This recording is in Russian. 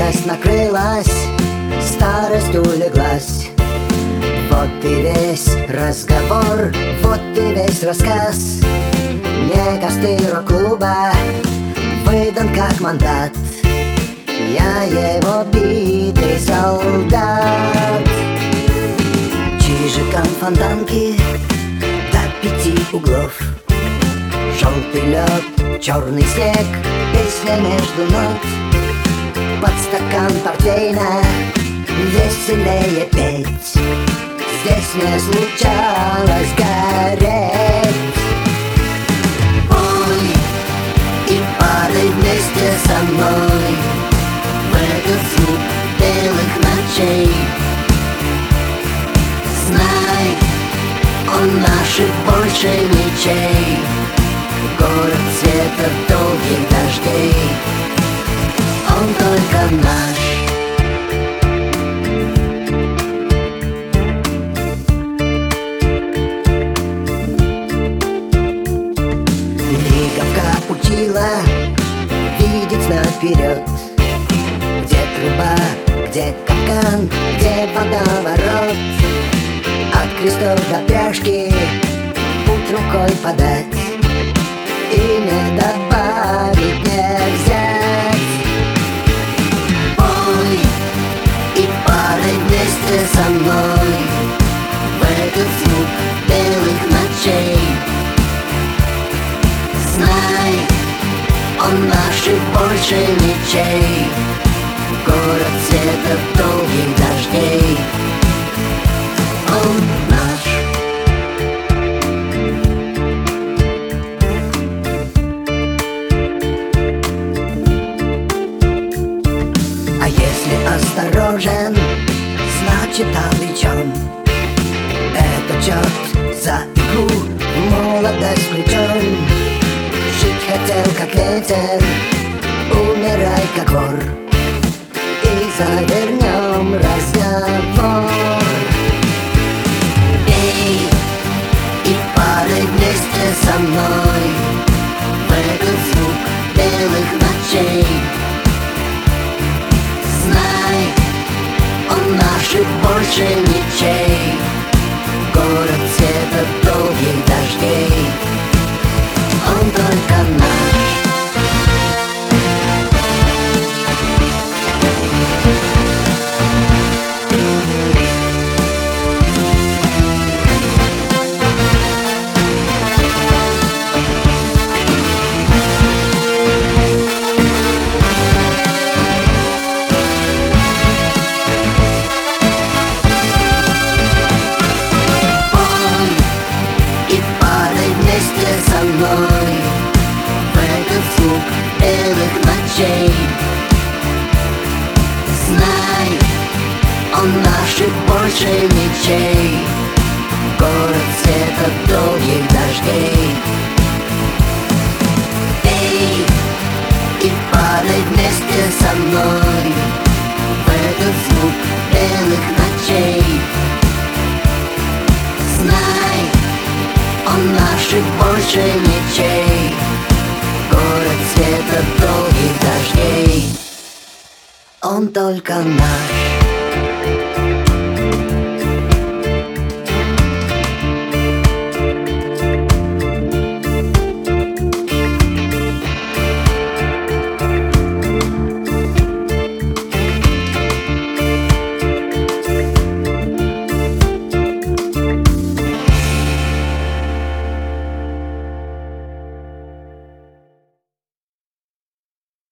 Вечность накрылась, старость улеглась. Вот и весь разговор, вот и весь рассказ. Мне костырь рок-клуба выдан как мандат. Я его битый солдат. Чижиком фонтанки до 5 углов. Желтый лед, черный снег, песня между нот. Под стакан портвейна веселее петь. Здесь мне случалось гореть. Пой и падай вместе со мной в этот звук белых ночей. Знай, он наших больше ничей. Город света долгих дождей, он только наш. Лиговка учила видеть наперед. Где труба, где капкан, где водоворот. От крестов до пряжки путь рукой подать. И не добавить, не взять. Пой и падай вместе со мной в этот звук белых ночей. Знай, он наших больше ничей. Город света долгих дождей, он наш. А если осторожен, значит обречен. Это черт за игру в молодость включен. Жить хотел как ветер, умирай как вор. И завернем разговор. Эй, и падай вместе со мной в этот звук белых ночей. Знай, он наших больше ничей. Город света долгих дождей, он только наш. Со мной в этот звук белых ночей. Знай, он наших больше ничей. Город света долгих дождей. Эй, и падай вместе со мной в этот звук белых ночей. Знай, он наших больше ничей. Город света долгих дождей, он только наш.